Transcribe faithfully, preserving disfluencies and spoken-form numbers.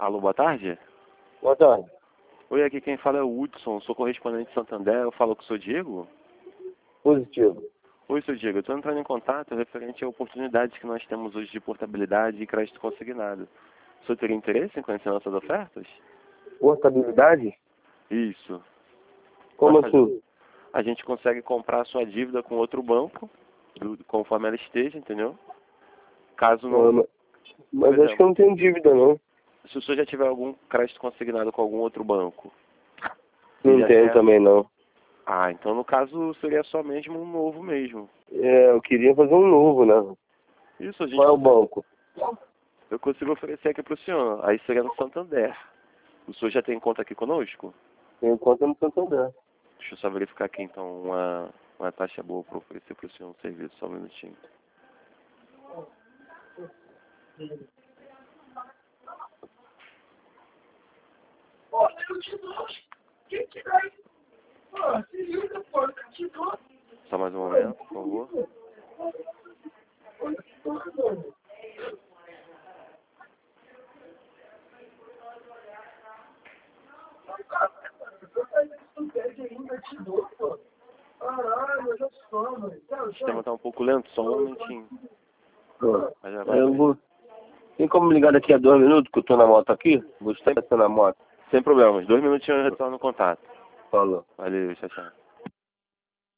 Alô, boa tarde. Boa tarde. Oi, aqui quem fala é o Hudson, sou correspondente de Santander, eu falo com o seu Diego? Positivo. Oi, seu Diego, eu estou entrando em contato referente a oportunidades que nós temos hoje de portabilidade e crédito consignado. O senhor teria interesse em conhecer nossas ofertas? Portabilidade? Isso. Como Nós fazemos- assim? A gente consegue comprar a sua dívida com outro banco, do- conforme ela esteja, entendeu? Caso não... Não, mas mas Por acho que eu exemplo, não tenho dívida, não. se o senhor já tiver algum crédito consignado com algum outro banco... e Não já tenho quer- também, não. Ah, então no caso seria só mesmo um novo mesmo. É, eu queria fazer um novo, né? Isso, a gente Qual é o consegue- banco? eu consigo oferecer aqui para o senhor. Aí seria no Santander. O senhor já tem conta aqui conosco? Tenho conta no Santander. Deixa eu só verificar aqui então uma, uma taxa boa para oferecer para o senhor um serviço. Só um minutinho. Só mais um momento, por favor. O sistema está um pouco lento, só um momentinho. Mas já vai Eu bem. vou... Tem como me ligar daqui a dois minutos que eu tô na moto aqui? Vou estar na moto. Sem problemas. Dois minutinhos eu retorno no contato. Falou. Valeu, tchau, tchau.